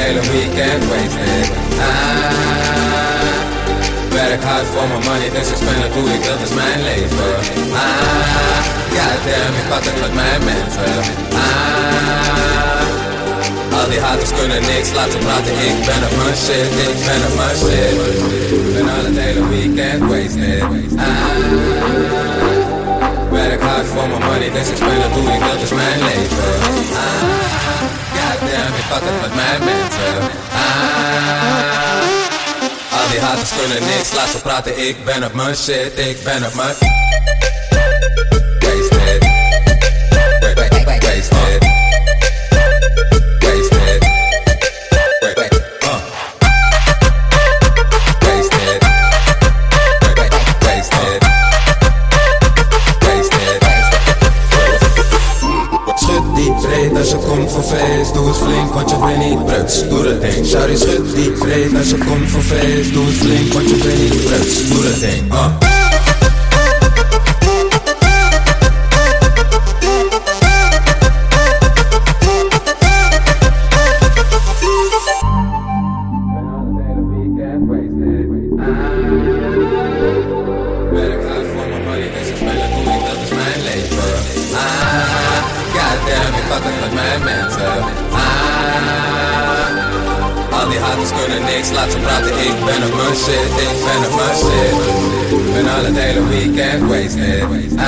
hele weekend wasted. Werk hard voor mijn money, dus ik spend het hoe ik wil, dat is mijn leven. Goddamn, ik pak het met mijn mensen. Al die haters kunnen niks, laat ze praten, ik ben op mijn shit, ik ben op mijn shit. Ben al het hele weekend wasted. Werk hard voor mijn money, dus ik spend het hoe ik wil, dat is mijn leven. Goddamn, ik pak het met mijn mensen. Al die haters kunnen niks, laat ze praten, ik ben op mijn shit, ik ben op mijn wasted. Wasted. Als je komt voor feest, doe het flink, want je bent niet bruts. Doe het ding. Shawty schud die breed. Als je komt voor feest, doe het flink, want je bent niet bruts. Doe het ding. Werk hard voor mijn money, dus ik speel het hoe ik wil, dat is mijn leven. Goddamn, ik pak het met mijn mensen. Al die haters kunnen niks, laat ze praten, ik ben op mijn shit, ik ben op mijn shit. Ben al het hele weekend wasted.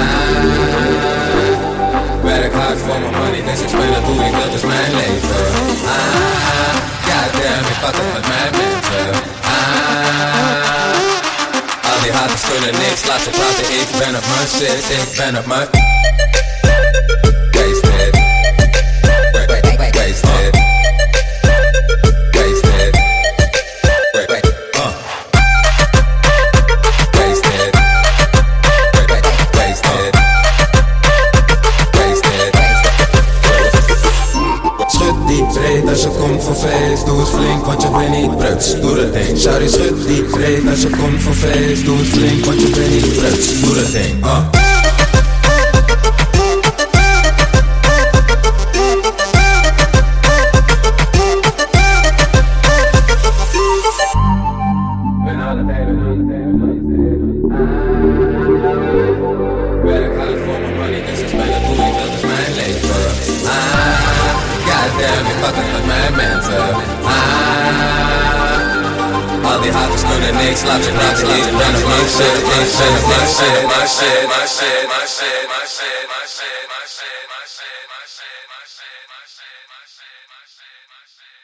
Werk hard voor mijn money, dus ik speel het hoe ik wil, dat is mijn leven. Goddamn, ik pak het met mijn mensen. Al die haters kunnen niks, laat ze praten, ik ben op mijn shit, ik ben op mijn wasted. Wasted. Wasted. Wasted. Wasted. Wasted. Schud die breed als je komt voor feest, doe het flink, want je bent niet bruts. Doe het ding. Shawty schud die breed als je komt voor feest, doe het flink, want je bent niet bruts. Doe het ding. Werk hard voor mijn money, dus ik speel het hoe ik wil, dat is mijn leven. Goddamn, ik pak het met mijn mensen. Al die haters kunnen niks, laat ze praten, ik ben op mijn shit, ik ben op mijn shit, my shit, my shit, my shit, my shit, my shit, my shit, my shit, my shit, my shit, my shit, my shit, my shit, my shit.